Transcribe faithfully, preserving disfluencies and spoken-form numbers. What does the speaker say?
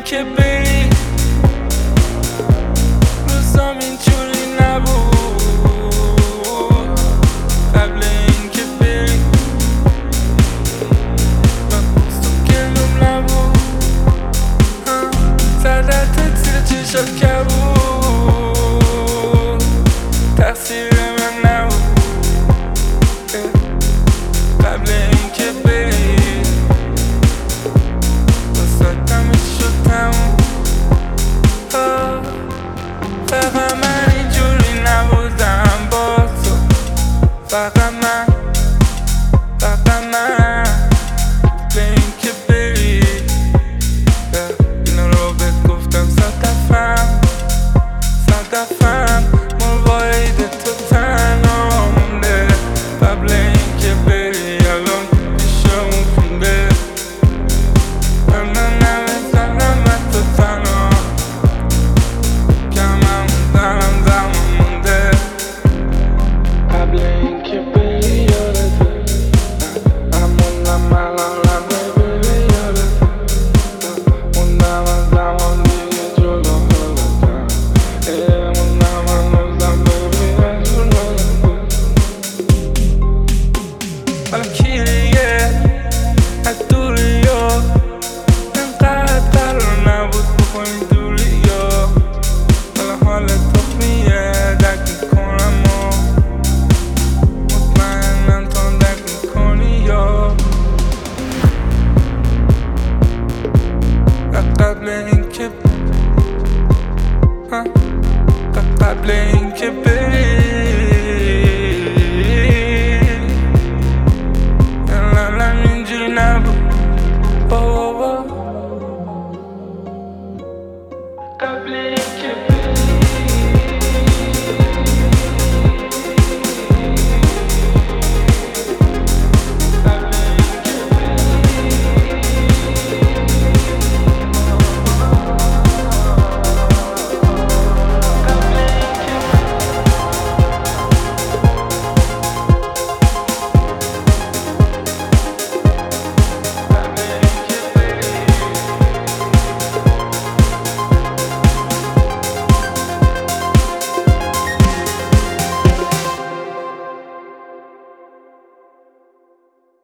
اینکه بری روزام اینجوری نبود قبل اینکه بری من تو گلوم نبود زدت زیر چشات کبود تقصیر من نبود قبل اینکه بری فقط من اینجوری نبودم با تو فقط من فقط من به این که بری اینو رو بهت گفتم صد دفعه صد دفعه موارد تو تنها مونده قبل این که بری الان پیشمون خونده من نمیزنم تو تنها قبل اینکه بری یادته هموندم الان بری یادته موندم از زمان دیگه جلو خودتم موندم هنوزم ببین از جلو حالا کی دیگه از دوری ها انقدر قرار نبود بکنی دوری ها حالا حالت تخمیه درک میکنم قبل اینکه قبل اینکه بری